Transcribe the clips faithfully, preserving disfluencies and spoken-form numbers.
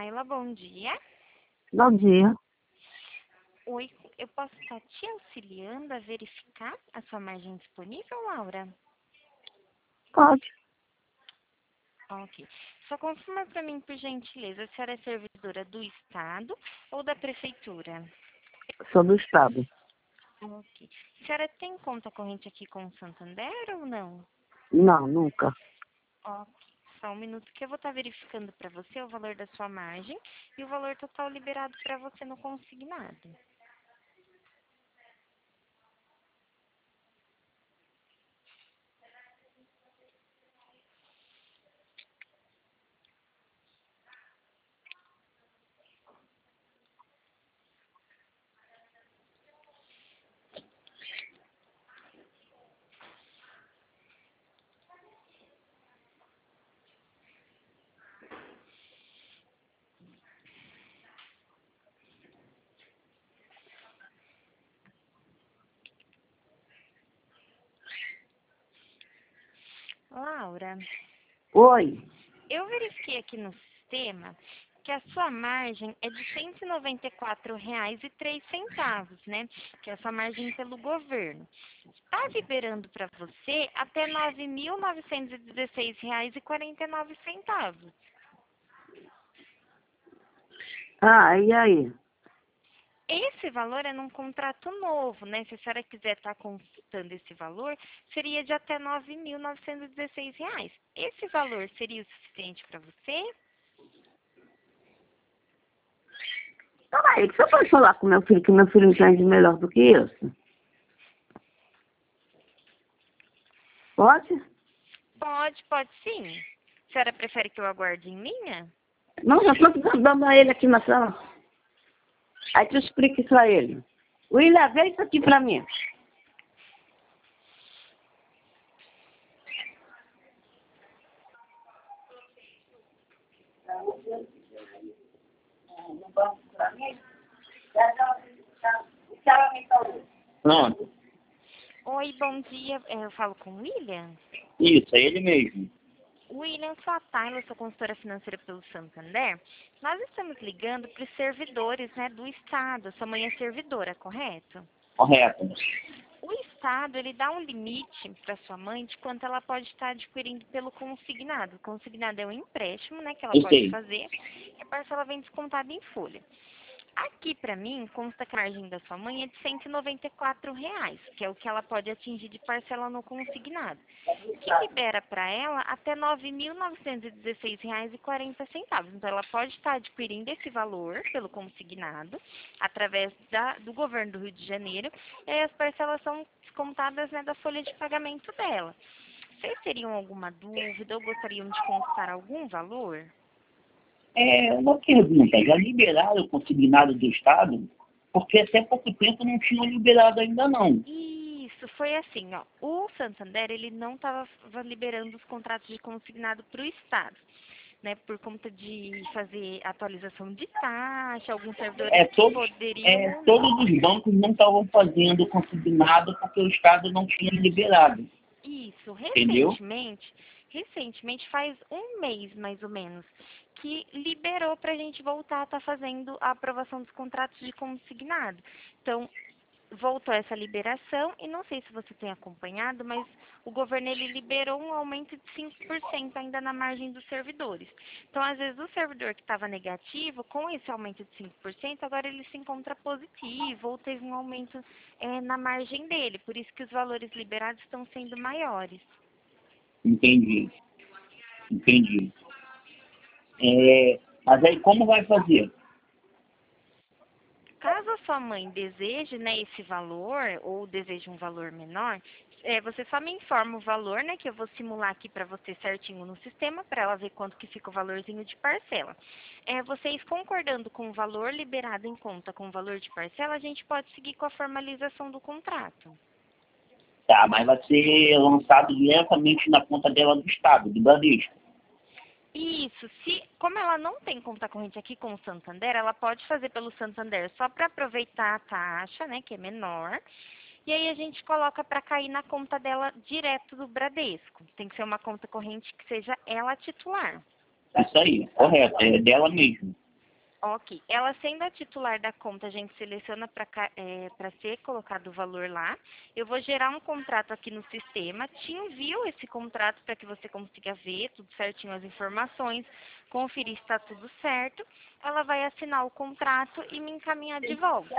Taila, bom dia. Bom dia. Oi, eu posso estar te auxiliando a verificar a sua margem disponível, Laura? Pode. Ok. Só confirma para mim, por gentileza, a senhora é servidora do Estado ou da Prefeitura? Sou do estado. Ok. A senhora tem conta corrente aqui com o Santander ou não? Não, nunca. Ok. Só um minuto que eu vou estar verificando para você o valor da sua margem e o valor total liberado para você no consignado. Laura, Oi. eu verifiquei aqui no sistema que a sua margem é de cento e noventa e quatro reais e três centavos, né? Que é a sua margem pelo governo. Está liberando para você até nove mil novecentos e dezesseis reais e quarenta e nove centavos. Ah, e aí? Esse valor é num contrato novo, né? Se a senhora quiser estar consultando esse valor, seria de até nove mil novecentos e dezesseis reais. Esse valor seria o suficiente para você? Peraí, que você pode falar com meu filho, que meu filho entende melhor do que isso? Pode? Pode, pode sim. A senhora prefere que eu aguarde em linha? Não, já estou dando a ele aqui na sala. Aí tu explica isso a ele. William, vê isso aqui pra mim. Pronto. Oi, bom dia. É, eu falo com o William? Isso, é ele mesmo. William, sou a Taila, sou consultora financeira pelo Santander. Nós estamos ligando para os servidores, né, do Estado. Sua mãe é servidora, correto? Correto. O Estado, ele dá um limite para sua mãe de quanto ela pode estar adquirindo pelo consignado. O consignado é um empréstimo, né, que ela Eu pode sei. fazer, e a parcela vem descontada em folha. Aqui, para mim, consta que a margem da sua mãe é de cento e noventa e quatro reais, que é o que ela pode atingir de parcela no consignado, que libera para ela até nove mil novecentos e dezesseis reais e quarenta centavos. Então, ela pode estar adquirindo esse valor pelo consignado, através da, do governo do Rio de Janeiro, e aí as parcelas são descontadas, né, da folha de pagamento dela. Vocês teriam alguma dúvida ou gostariam de consultar algum valor? É uma pergunta. Já liberaram o consignado do Estado? Porque até pouco tempo não tinham liberado ainda não. Isso, foi assim, ó. O Santander, ele não estava liberando os contratos de consignado para o Estado, né? Por conta de fazer atualização de taxa, alguns servidores É, que todos, poderiam é, ou não. todos os bancos não estavam fazendo consignado porque o Estado não tinha liberado. Isso, Entendeu? recentemente, recentemente faz um mês mais ou menos, que liberou para a gente voltar a estar fazendo a aprovação dos contratos de consignado. Então, voltou essa liberação e não sei se você tem acompanhado, mas o governo ele liberou um aumento de cinco por cento ainda na margem dos servidores. Então, às vezes, o servidor que estava negativo, com esse aumento de cinco por cento, agora ele se encontra positivo ou teve um aumento é, na margem dele. Por isso que os valores liberados estão sendo maiores. Entendi. Entendi. É, mas aí como vai fazer? Caso a sua mãe deseje, né, esse valor ou deseje um valor menor, é, você só me informa o valor, né, que eu vou simular aqui para você certinho no sistema, para ela ver quanto que fica o valorzinho de parcela. É, vocês concordando com o valor liberado em conta com o valor de parcela, a gente pode seguir com a formalização do contrato. Tá, mas vai ser lançado diretamente na conta dela do Estado, do Bradesco. Isso, se, como ela não tem conta corrente aqui com o Santander, ela pode fazer pelo Santander só para aproveitar a taxa, né, que é menor. E aí a gente coloca para cair na conta dela direto do Bradesco. Tem que ser uma conta corrente que seja ela titular. Isso aí, correto, é dela mesmo. Ok. Ela sendo a titular da conta, a gente seleciona para é, para ser colocado o valor lá. Eu vou gerar um contrato aqui no sistema, te envio esse contrato para que você consiga ver tudo certinho as informações, conferir se está tudo certo. Ela vai assinar o contrato e me encaminhar de volta.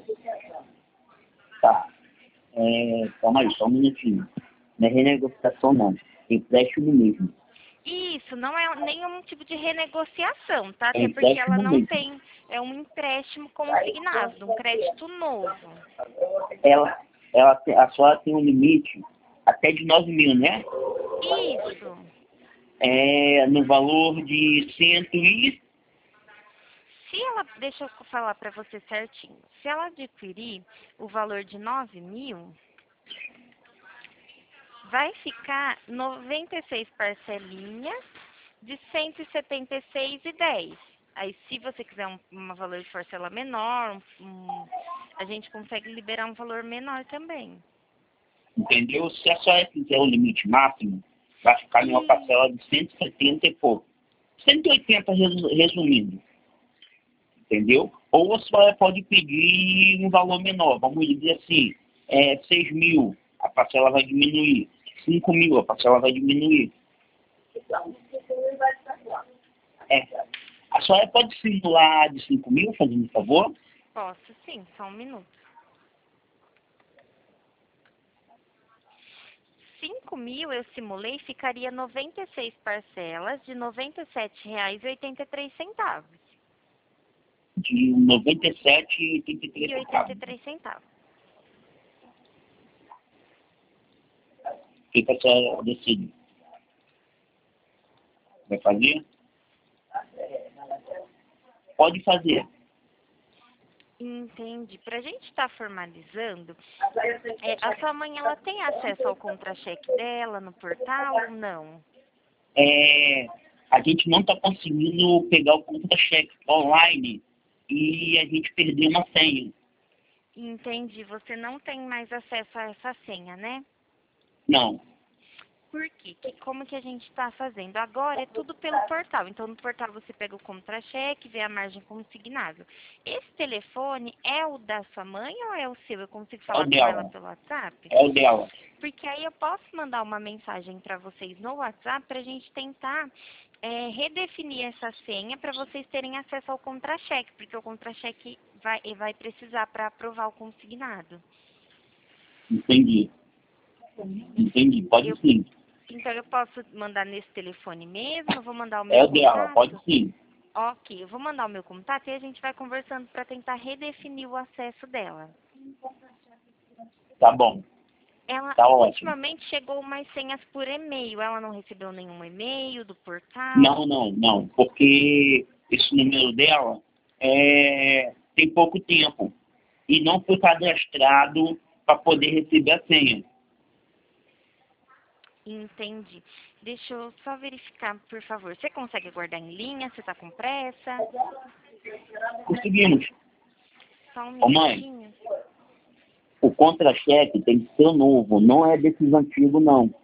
Tá. É, calma aí, só um minutinho. Não é renegociação, não. Empréstimo mesmo. Isso, não é nenhum tipo de renegociação, tá? É Até porque ela empréstimo não mesmo. tem, é um empréstimo consignado, um crédito novo. Ela, ela, tem- a senhora tem um limite até de nove mil, né? Isso. É, no valor de cento e... Se ela, deixa eu falar para você certinho, se ela adquirir o valor de nove mil, vai ficar noventa e seis parcelinhas de cento e setenta e seis e dez. Aí, se você quiser um, um valor de parcela menor, um, um, a gente consegue liberar um valor menor também. Entendeu? Se a senhora quiser o limite máximo, vai ficar em uma E, parcela de cento e setenta e pouco. cento e oitenta resu- resumindo. Entendeu? Ou a senhora pode pedir um valor menor. Vamos dizer assim, é, seis mil, a parcela vai diminuir. cinco mil, a parcela vai diminuir. É. A senhora pode simular de cinco mil, fazendo um favor? posso sim, só um minuto. cinco mil eu simulei, ficaria noventa e seis parcelas de noventa e sete reais e oitenta e três centavos. De noventa e sete e oitenta e três E oitenta e centavos. três centavos. O que que a senhora decide? Vai fazer? Pode fazer. Entendi. Para a gente estar formalizando, é, a sua mãe ela tem acesso ao contra-cheque dela no portal ou não? É, a gente não está conseguindo pegar o contra-cheque online e a gente perdeu uma senha. Entendi. Você não tem mais acesso a essa senha, né? Não. Por quê? Que, como que a gente está fazendo? Agora é tudo pelo portal. Então, no portal você pega o contra-cheque, vê a margem consignado. Esse telefone é o da sua mãe ou é o seu? Eu consigo É o falar com ela dela. pelo WhatsApp? É o dela. Porque aí eu posso mandar uma mensagem para vocês no WhatsApp para a gente tentar é, redefinir essa senha para vocês terem acesso ao contra-cheque, porque o contra-cheque vai, vai precisar para aprovar o consignado. Entendi. Entendi. Pode Eu, sim. então eu posso mandar nesse telefone mesmo, eu vou mandar o É meu o dela. Pode contato? sim. Ok, eu vou mandar o meu contato e a gente vai conversando para tentar redefinir o acesso dela. Tá bom. Ela Tá ótimo. ultimamente chegou mais senhas por e-mail. Ela não recebeu nenhum e-mail do portal. Não, não, não. Porque esse número dela é, tem pouco tempo. E não foi cadastrado para poder receber a senha. Entendi. Deixa eu só verificar, por favor. Você consegue aguardar em linha? Você está com pressa? Conseguimos. Só um Ô, mãe, minutinho. o contra-cheque tem que ser novo, não é desses antigos, não.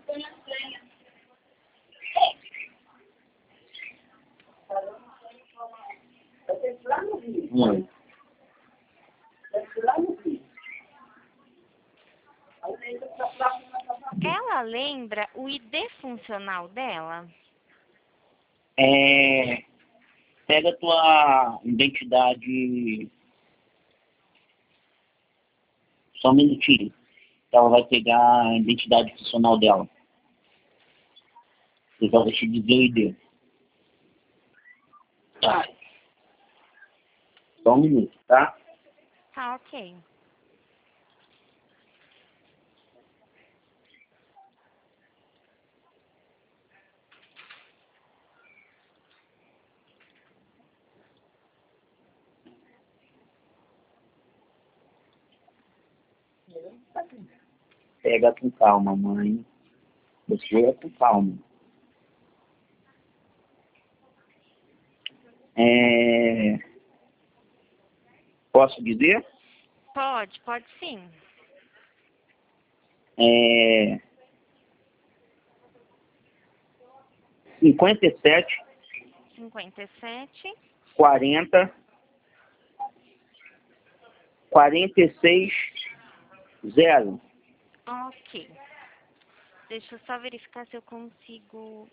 Mãe, Ela lembra o I D funcional dela? é, pega a tua identidade. Só um minutinho. Ela vai pegar a identidade funcional dela. Eu já vou te dizer o I D. Tá. Só um minuto, tá? Tá, ok. Pega com calma, mãe. Você é com calma. É... Posso dizer? Pode, pode sim. É... cinquenta e sete, cinquenta e sete, quarenta, quarenta e seis, zero. Ok. Deixa eu só verificar se eu consigo...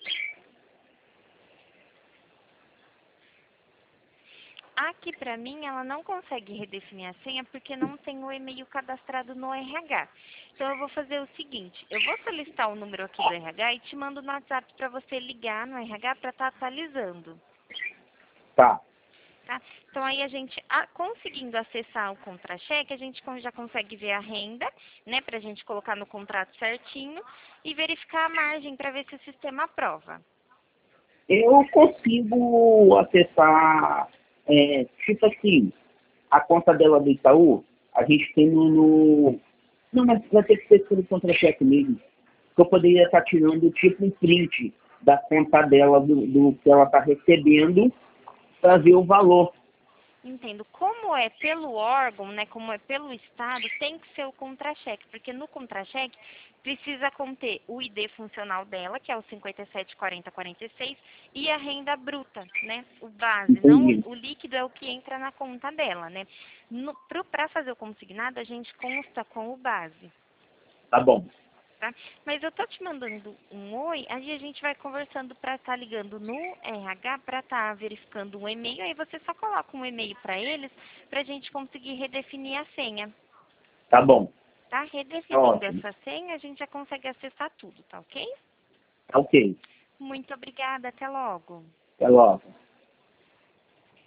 Aqui pra mim, ela não consegue redefinir a senha porque não tem o e-mail cadastrado no R H. Então eu vou fazer o seguinte, eu vou solicitar o número aqui do R H e te mando no WhatsApp para você ligar no R H para estar atualizando. Tá. Tá? Então aí a gente, a, conseguindo acessar o contra-cheque, a gente con- já consegue ver a renda, né, pra gente colocar no contrato certinho e verificar a margem para ver se o sistema aprova. Eu consigo acessar, é, tipo assim, a conta dela do Itaú, a gente tem no... no- Não, mas vai ter que ser pelo contra-cheque mesmo. Que eu poderia estar tirando tipo um print da conta dela, do, do que ela está recebendo, para ver o valor. Entendo. Como é pelo órgão, né, como é pelo Estado, tem que ser o contra-cheque, porque no contra-cheque precisa conter o I D funcional dela, que é o cinquenta e sete, quarenta, quarenta e seis, e a renda bruta, né, o base. Não, Entendi. o líquido é o que entra na conta dela, né. Para fazer o consignado, a gente consta com o base. Tá bom. Tá? Mas eu tô te mandando um oi, aí a gente vai conversando para estar ligando no R H para estar verificando um e-mail, aí você só coloca um e-mail para eles para a gente conseguir redefinir a senha, Tá bom. tá? Tá Redefinindo ótimo. essa senha, a gente já consegue acessar tudo, tá ok? Tá ok. Muito obrigada, até logo. Até logo.